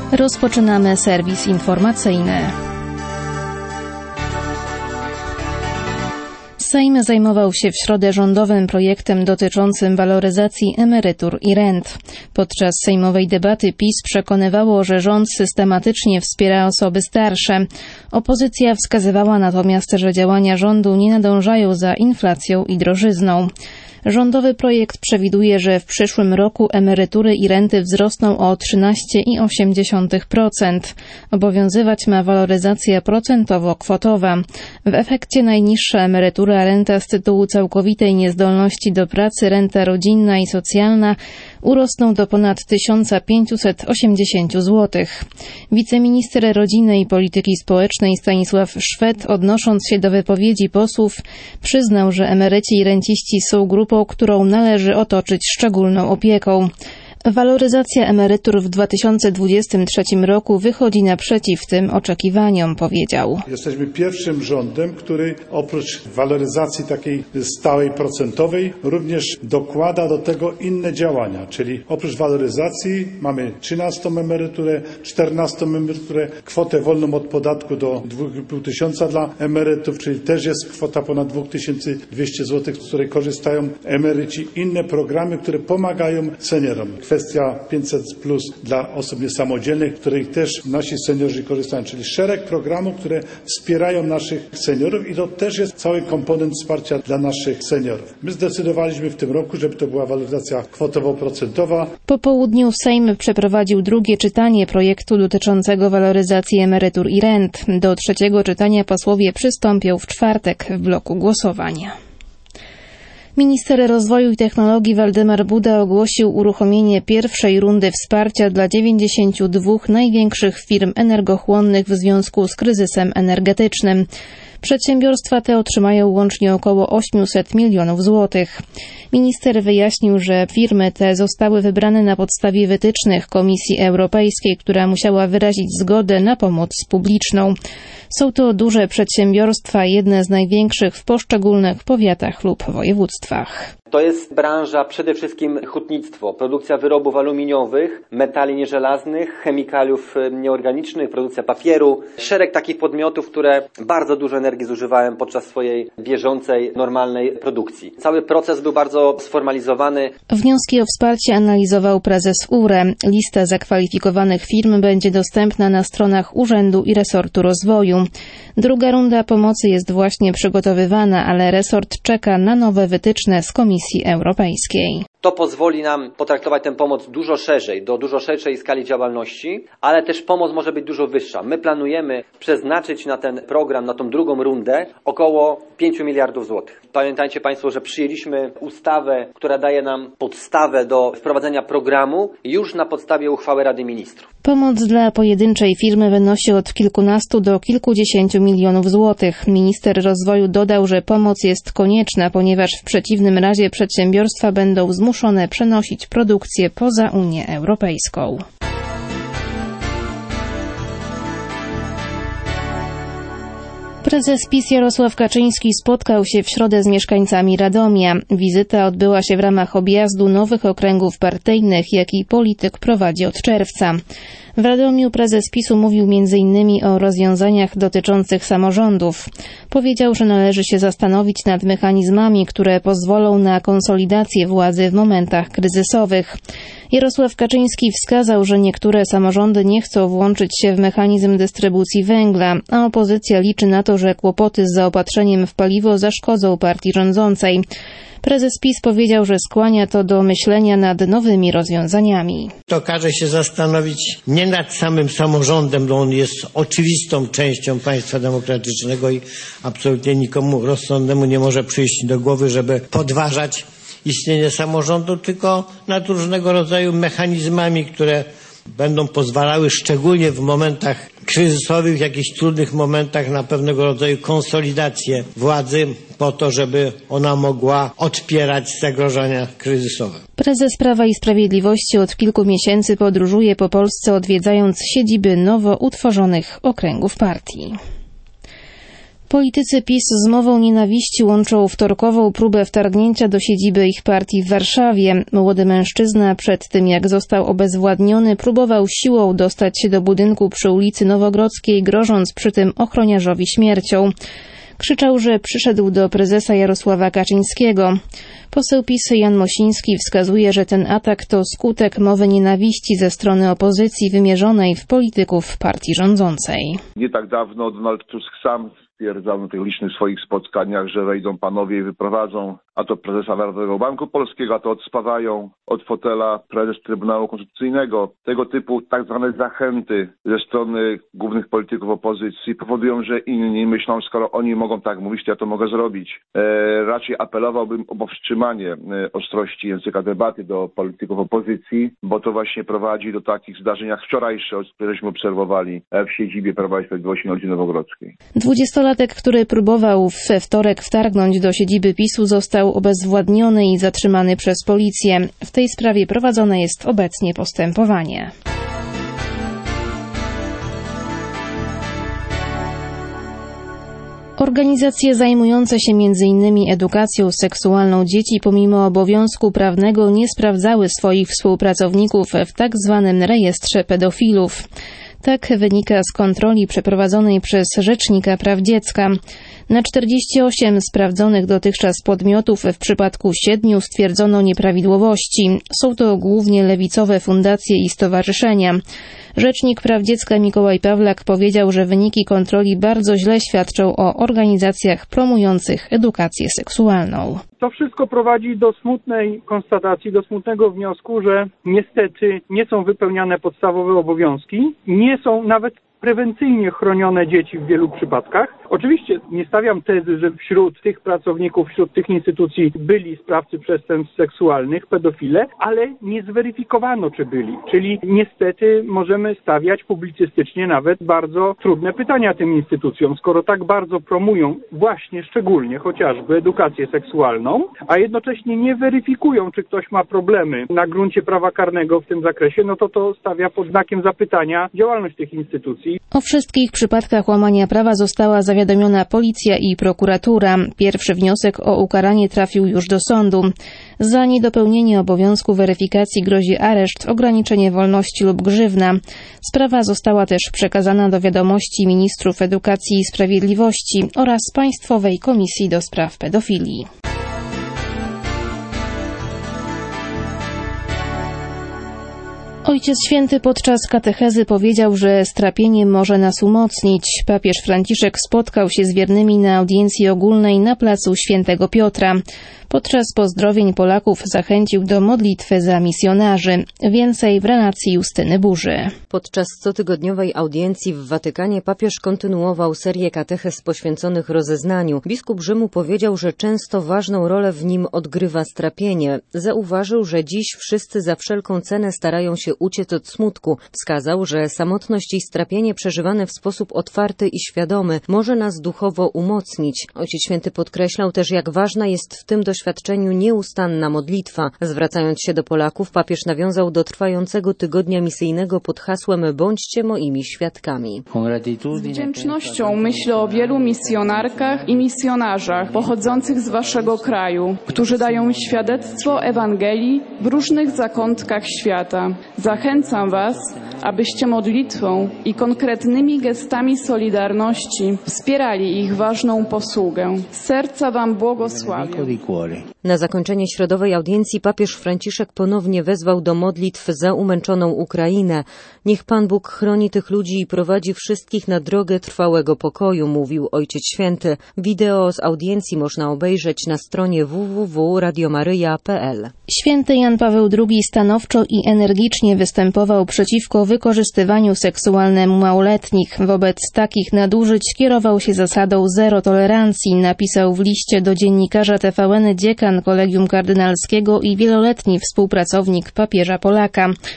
Rozpoczynamy serwis informacyjny. Sejm zajmował się w środę rządowym projektem dotyczącym waloryzacji emerytur i rent. Podczas sejmowej debaty PiS przekonywało, że rząd systematycznie wspiera osoby starsze. Opozycja wskazywała natomiast, że działania rządu nie nadążają za inflacją i drożyzną. Rządowy projekt przewiduje, że w przyszłym roku emerytury i renty wzrosną o 13,8%. Obowiązywać ma waloryzacja procentowo-kwotowa. W efekcie najniższa emerytura, a renta z tytułu całkowitej niezdolności do pracy, renta rodzinna i socjalna urosną do ponad 1580 zł. Wiceminister Rodziny i Polityki Społecznej Stanisław Szwed, odnosząc się do wypowiedzi posłów, przyznał, że emeryci i renciści są grupą, którą należy otoczyć szczególną opieką. Waloryzacja emerytur w 2023 roku wychodzi naprzeciw tym oczekiwaniom, powiedział. Jesteśmy pierwszym rządem, który oprócz waloryzacji takiej stałej procentowej również dokłada do tego inne działania, czyli oprócz waloryzacji mamy 13. emeryturę, 14. emeryturę, kwotę wolną od podatku do 2,5 tysiąca dla emerytów, czyli też jest kwota ponad 2200 zł, z której korzystają emeryci. Inne programy, które pomagają seniorom. Kwestia 500 plus dla osób niesamodzielnych, których też nasi seniorzy korzystają, czyli szereg programów, które wspierają naszych seniorów i to też jest cały komponent wsparcia dla naszych seniorów. My zdecydowaliśmy w tym roku, żeby to była waloryzacja kwotowo-procentowa. Po południu Sejm przeprowadził drugie czytanie projektu dotyczącego waloryzacji emerytur i rent. Do trzeciego czytania posłowie przystąpią w czwartek w bloku głosowania. Minister Rozwoju i Technologii Waldemar Buda ogłosił uruchomienie pierwszej rundy wsparcia dla 92 największych firm energochłonnych w związku z kryzysem energetycznym. Przedsiębiorstwa te otrzymają łącznie około 800 milionów złotych. Minister wyjaśnił, że firmy te zostały wybrane na podstawie wytycznych Komisji Europejskiej, która musiała wyrazić zgodę na pomoc publiczną. Są to duże przedsiębiorstwa, jedne z największych w poszczególnych powiatach lub województwach. To jest branża przede wszystkim hutnictwo, produkcja wyrobów aluminiowych, metali nieżelaznych, chemikaliów nieorganicznych, produkcja papieru. Szereg takich podmiotów, które bardzo dużo energii zużywają podczas swojej bieżącej, normalnej produkcji. Cały proces był bardzo sformalizowany. Wnioski o wsparcie analizował prezes URE. Lista zakwalifikowanych firm będzie dostępna na stronach Urzędu i Resortu Rozwoju. Druga runda pomocy jest właśnie przygotowywana, ale resort czeka na nowe wytyczne z Komisji Europejskiej. To pozwoli nam potraktować tę pomoc dużo szerzej, do dużo szerszej skali działalności, ale też pomoc może być dużo wyższa. My planujemy przeznaczyć na ten program, na tą drugą rundę około 5 miliardów złotych. Pamiętajcie Państwo, że przyjęliśmy ustawę, która daje nam podstawę do wprowadzenia programu już na podstawie uchwały Rady Ministrów. Pomoc dla pojedynczej firmy wynosi od kilkunastu do kilkudziesięciu milionów złotych. Minister rozwoju dodał, że pomoc jest konieczna, ponieważ w przeciwnym razie przedsiębiorstwa będą zmuszone przenosić produkcję poza Unię Europejską. Prezes PiS Jarosław Kaczyński spotkał się w środę z mieszkańcami Radomia. Wizyta odbyła się w ramach objazdu nowych okręgów partyjnych, jaki polityk prowadzi od czerwca. W Radomiu prezes PiS-u mówił m.in. o rozwiązaniach dotyczących samorządów. Powiedział, że należy się zastanowić nad mechanizmami, które pozwolą na konsolidację władzy w momentach kryzysowych. Jarosław Kaczyński wskazał, że niektóre samorządy nie chcą włączyć się w mechanizm dystrybucji węgla, a opozycja liczy na to, że kłopoty z zaopatrzeniem w paliwo zaszkodzą partii rządzącej. Prezes PiS powiedział, że skłania to do myślenia nad nowymi rozwiązaniami. To każe się zastanowić nie nad samym samorządem, bo on jest oczywistą częścią państwa demokratycznego i absolutnie nikomu rozsądnemu nie może przyjść do głowy, żeby podważać istnienie samorządu, tylko nad różnego rodzaju mechanizmami, które będą pozwalały szczególnie w momentach kryzysowych, w jakichś trudnych momentach na pewnego rodzaju konsolidację władzy po to, żeby ona mogła odpierać zagrożenia kryzysowe. Prezes Prawa i Sprawiedliwości od kilku miesięcy podróżuje po Polsce, odwiedzając siedziby nowo utworzonych okręgów partii. Politycy PiS z mową nienawiści łączą wtorkową próbę wtargnięcia do siedziby ich partii w Warszawie. Młody mężczyzna przed tym, jak został obezwładniony, próbował siłą dostać się do budynku przy ulicy Nowogrodzkiej, grożąc przy tym ochroniarzowi śmiercią. Krzyczał, że przyszedł do prezesa Jarosława Kaczyńskiego. Poseł PiS Jan Mosiński wskazuje, że ten atak to skutek mowy nienawiści ze strony opozycji wymierzonej w polityków partii rządzącej. Nie tak dawno Donald Tusk sam stwierdzał na tych licznych swoich spotkaniach, że wejdą panowie i wyprowadzą a to prezesa Narodowego Banku Polskiego, a to odspawają od fotela prezes Trybunału Konstytucyjnego. Tego typu tak zwane zachęty ze strony głównych polityków opozycji powodują, że inni myślą, skoro oni mogą tak mówić, to ja to mogę zrobić. Raczej apelowałbym o powstrzymanie ostrości języka debaty do polityków opozycji, bo to właśnie prowadzi do takich zdarzeń jak wczorajsze, któreśmy obserwowali w siedzibie Prawa i Sprawiedliwości na ulicy Nowogrodzkiej. 20-latek, który próbował we wtorek wtargnąć do siedziby PiS-u, został obezwładniony i zatrzymany przez policję. W tej sprawie prowadzone jest obecnie postępowanie. Organizacje zajmujące się m.in. edukacją seksualną dzieci pomimo obowiązku prawnego nie sprawdzały swoich współpracowników w tak zwanym rejestrze pedofilów. Tak wynika z kontroli przeprowadzonej przez Rzecznika Praw Dziecka. Na 48 sprawdzonych dotychczas podmiotów w przypadku 7 stwierdzono nieprawidłowości. Są to głównie lewicowe fundacje i stowarzyszenia. Rzecznik Praw Dziecka Mikołaj Pawlak powiedział, że wyniki kontroli bardzo źle świadczą o organizacjach promujących edukację seksualną. To wszystko prowadzi do smutnej konstatacji, do smutnego wniosku, że niestety nie są wypełniane podstawowe obowiązki, nie są nawet prewencyjnie chronione dzieci w wielu przypadkach. Oczywiście nie stawiam tezy, że wśród tych pracowników, wśród tych instytucji byli sprawcy przestępstw seksualnych, pedofile, ale nie zweryfikowano, czy byli. Czyli niestety możemy stawiać publicystycznie nawet bardzo trudne pytania tym instytucjom, skoro tak bardzo promują właśnie szczególnie chociażby edukację seksualną, a jednocześnie nie weryfikują, czy ktoś ma problemy na gruncie prawa karnego w tym zakresie, no to stawia pod znakiem zapytania działalność tych instytucji. O wszystkich przypadkach łamania prawa została zawiadomiona policja i prokuratura. Pierwszy wniosek o ukaranie trafił już do sądu. Za niedopełnienie obowiązku weryfikacji grozi areszt, ograniczenie wolności lub grzywna. Sprawa została też przekazana do wiadomości ministrów edukacji i sprawiedliwości oraz Państwowej Komisji do Spraw Pedofilii. Ojciec Święty podczas katechezy powiedział, że strapienie może nas umocnić. Papież Franciszek spotkał się z wiernymi na audiencji ogólnej na placu Świętego Piotra. Podczas pozdrowień Polaków zachęcił do modlitwy za misjonarzy. Więcej w relacji Justyny Burzy. Podczas cotygodniowej audiencji w Watykanie papież kontynuował serię katechez poświęconych rozeznaniu. Biskup Rzymu powiedział, że często ważną rolę w nim odgrywa strapienie. Zauważył, że dziś wszyscy za wszelką cenę starają się uciec od smutku. Wskazał, że samotność i strapienie przeżywane w sposób otwarty i świadomy może nas duchowo umocnić. Ojciec Święty podkreślał też, jak ważna jest w tym doświadczeniu nieustanna modlitwa. Zwracając się do Polaków, papież nawiązał do trwającego tygodnia misyjnego pod hasłem „Bądźcie moimi świadkami”. Z wdzięcznością myślę o wielu misjonarkach i misjonarzach pochodzących z waszego kraju, którzy dają świadectwo Ewangelii w różnych zakątkach świata. Zachęcam was, abyście modlitwą i konkretnymi gestami solidarności wspierali ich ważną posługę. Z serca wam błogosławię. Na zakończenie środowej audiencji papież Franciszek ponownie wezwał do modlitw za umęczoną Ukrainę. Niech Pan Bóg chroni tych ludzi i prowadzi wszystkich na drogę trwałego pokoju, mówił Ojciec Święty. Wideo z audiencji można obejrzeć na stronie www.radiomaryja.pl. Święty Jan Paweł II stanowczo i energicznie występował przeciwko wykorzystywaniu seksualnemu małoletnich. Wobec takich nadużyć kierował się zasadą zero tolerancji, napisał w liście do dziennikarza TVN dziekan Kolegium Kardynalskiego i wieloletni współpracownik papieża Polaka.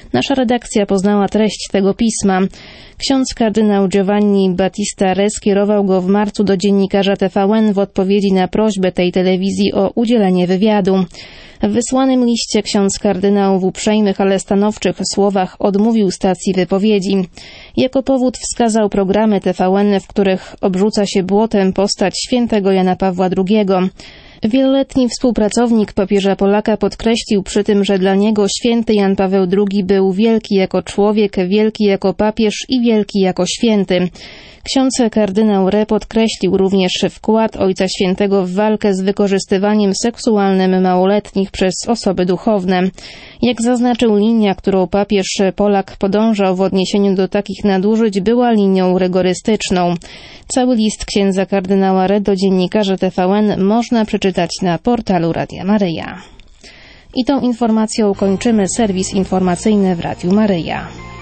Nasza redakcja poznała treść tego pisma. Ksiądz kardynał Giovanni Battista Re skierował go w marcu do dziennikarza TVN w odpowiedzi na prośbę tej telewizji o udzielenie wywiadu. W wysłanym liście ksiądz kardynał w uprzejmych, ale stanowczych słowach odmówił stacji wypowiedzi. Jako powód wskazał programy TVN, w których obrzuca się błotem postać świętego Jana Pawła II. Wieloletni współpracownik papieża Polaka podkreślił przy tym, że dla niego święty Jan Paweł II był wielki jako człowiek, wielki jako papież i wielki jako święty. Ksiądz kardynał Re podkreślił również wkład Ojca Świętego w walkę z wykorzystywaniem seksualnym małoletnich przez osoby duchowne. Jak zaznaczył, linia, którą papież Polak podążał w odniesieniu do takich nadużyć, była linią rygorystyczną. Cały list księdza kardynała Re do dziennikarzy TVN można przeczytać na portalu Radia Maryja. I tą informacją kończymy serwis informacyjny w Radiu Maryja.